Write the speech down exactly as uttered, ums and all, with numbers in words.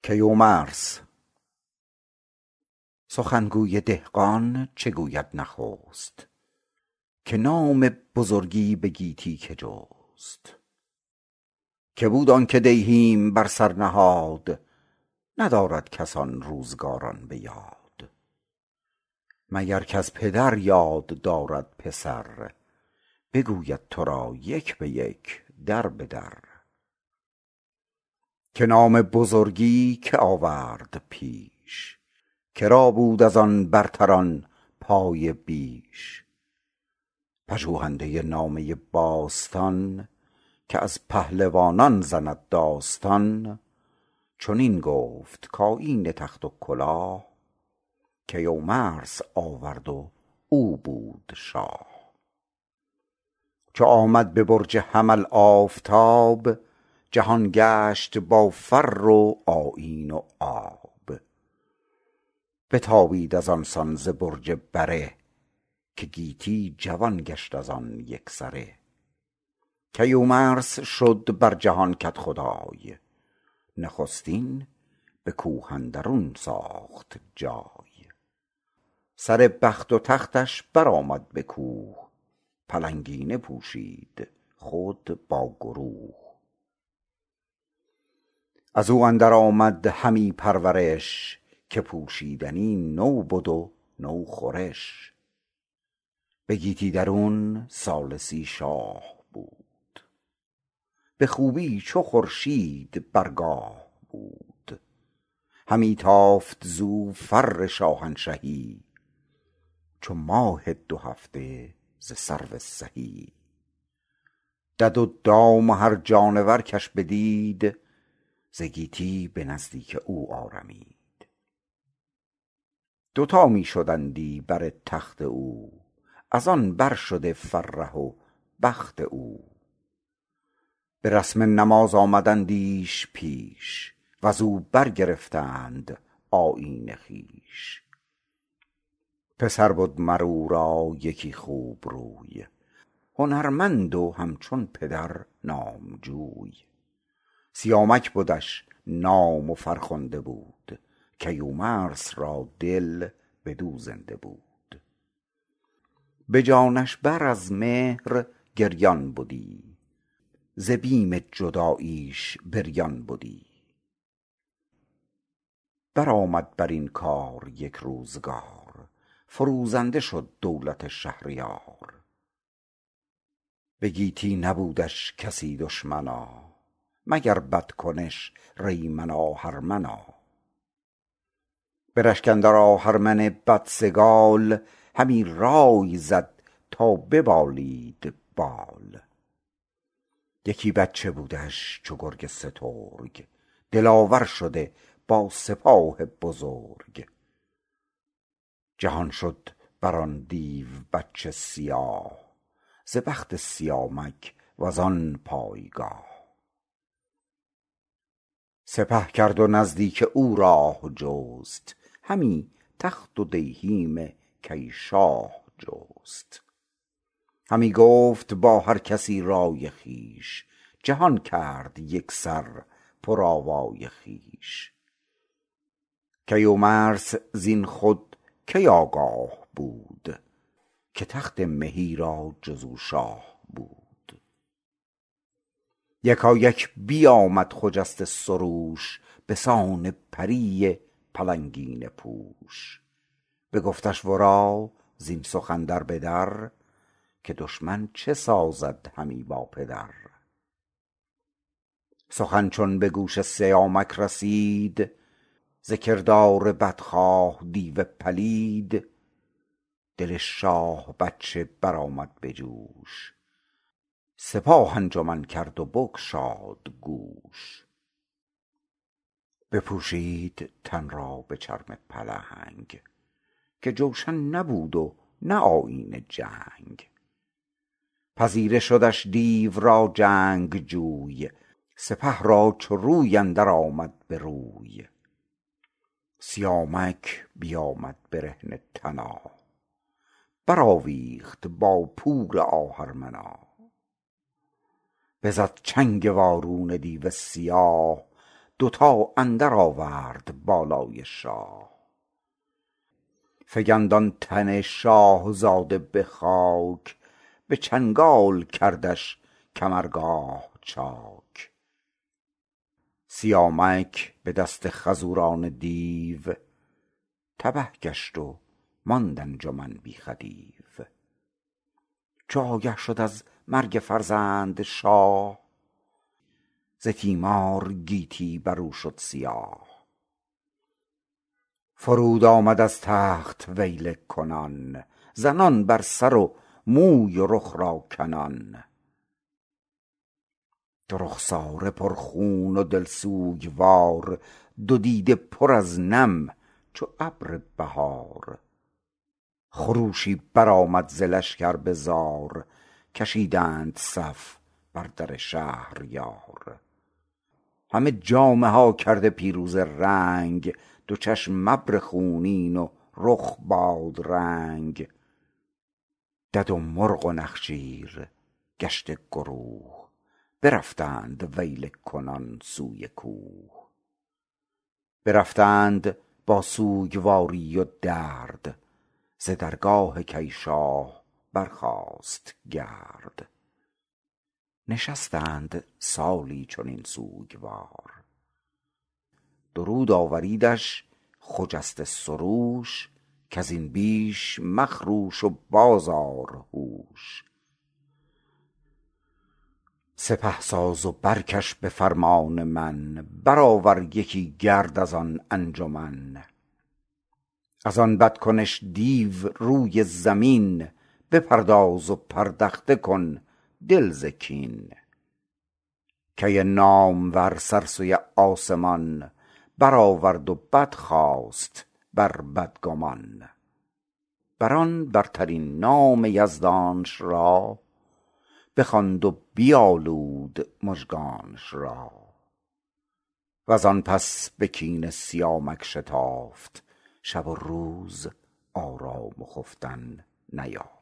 کیومرث. سخنگوی دهقان چه گوید نخست، که نام بزرگی به گیتی که جست. که بود آن که دیهیم بر سر نهاد، ندارد کسان روزگاران به یاد. مگر کز پدر یاد دارد پسر، بگوید تو را یک به یک در به در. که نام بزرگی که آورد پیش، کرا بود از آن برتران پایه بیش. پژوهنده نامه باستان، که از پهلوانان زند داستان. چنین گفت کآیین تخت و کلاه، کیومرث آورد و او بود شاه. چو آمد به برج حمل آفتاب، جهان گشت با فر و آیین و آب. بتابید از آن سان ز برج بره، که گیتی جوان گشت از آن یک سره. کیومرث شد بر جهان کدخدای، نخستین به کوه اندرون ساخت جای. سر بخت و تختش برآمد به کوه، پلنگینه پوشید خود با گروه. از او اندر آمد همی پرورش، که پوشیدنی نو بد و نو خورش. به گیتی درون ثالثی شاه بود، به خوبی چو خورشید برگاه بود. همی تافت زو فر شاهنشهی، چو ماه دو هفته ز سرو سهی. دد و دام و هر جانور کش بدید، ز گیتی به نزدیک او آرمید. دوتا می شدندی بر تخت او، از آن بر شده فرح و بخت او. به رسم نماز آمدندیش پیش، وز او برگرفتند آیین خویش. پسر بد مر او را یکی خوب روی، هنرمند و همچون پدر نامجوی. سیامک بدش نام و فرخنده بود، کیومرث را دل بدو زنده بود. به جانش بر از مهر گریان بدی، ز بیم جداییش بریان بدی. برآمد بر این کار یک روزگار، فروزنده شد دولت شهریار. به گیتی نبودش کسی دشمنا، مگر بدکنش ریمن آهرمنا. به رشک اندر آهرمن بدسگال، همی رای زد تا ببالید بال. یکی بچه بودش چو گرگ سترگ، دلاور شده با سپاه بزرگ. جهان شد بر آن دیو بچه سیاه، ز بخت سیامک وز آن پایگاه. سپه کرد و نزدیک او راه جست، همی تخت و دیهیم کی شاه جست. همی گفت با هر کسی رای خویش، جهان کرد یکسر پر آوای خویش. کیومرث زین خود کی آگاه بود، که تخت مهی را جز او شاه بود. یکایک بیامد خجسته سروش، به سان پری پلنگینه پوش. بگفتش ورا زین سخن در به در، که دشمن چه سازد همی با پدر. سخن چون به گوش سیامک رسید، ز کردار بدخواه دیو پلید. دل شاه بچه برآمد به جوش، سپاه انجمن کرد و بگشاد گوش. بپوشید تن را به چرم پلنگ، که جوشن نبود و نه آیین جنگ. پذیره شدش دیو را جنگ جوی، سپه را چو روی اندر آمد به روی. سیامک بیامد برهنه تنا، برآویخت با پور آهرمنا. بزد چنگ وارون دیو سیاه، دوتا اندر آورد بالای شاه فگند آن تن شاه زاده به خاک به چنگال کردش کمرگاه چاک سیامک به دست خزوران دیو تبه گشت و ماند انجمن بی خدیو چو آگه شد از مرگ فرزند شاه ز تیمار گیتی برو شد سیاه فرود آمد از تخت ویله کنان زنان بر سر و موی و رخ را کنان دو رخساره پر خون و دل سوگوار دو دیده پر از نم چو ابر بهار خروشی برآمد ز لشکر به زار کشیدند صف بر در شهریار همه جامه ها کرده پیروزه رنگ دو چشم ابر خونین و رخ بادرنگ دد و مرغ و نخچیر گشته گروه برفتند ویله کنان سوی کوه برفتند با سوگواری و درد ز درگاه کیشاه برخاست گرد نشستند سالی چنین سوگوار درود آوریدش خجسته سروش کزین بیش مخروش و باز آر هوش سپهساز و برکش به فرمان من برآور یکی گرد از آن انجمن از آن بدکنش دیو روی زمین بپرداز و پردخته کن دل ز کین کی نامور سر سوی آسمان برآورد و بد خواست بر بدگمان بران برترین نام یزدانش را بخواند و بیالود مژگانش را وزان پس به کین سیامک شتافت شب و روز آرام و خفتن نیافت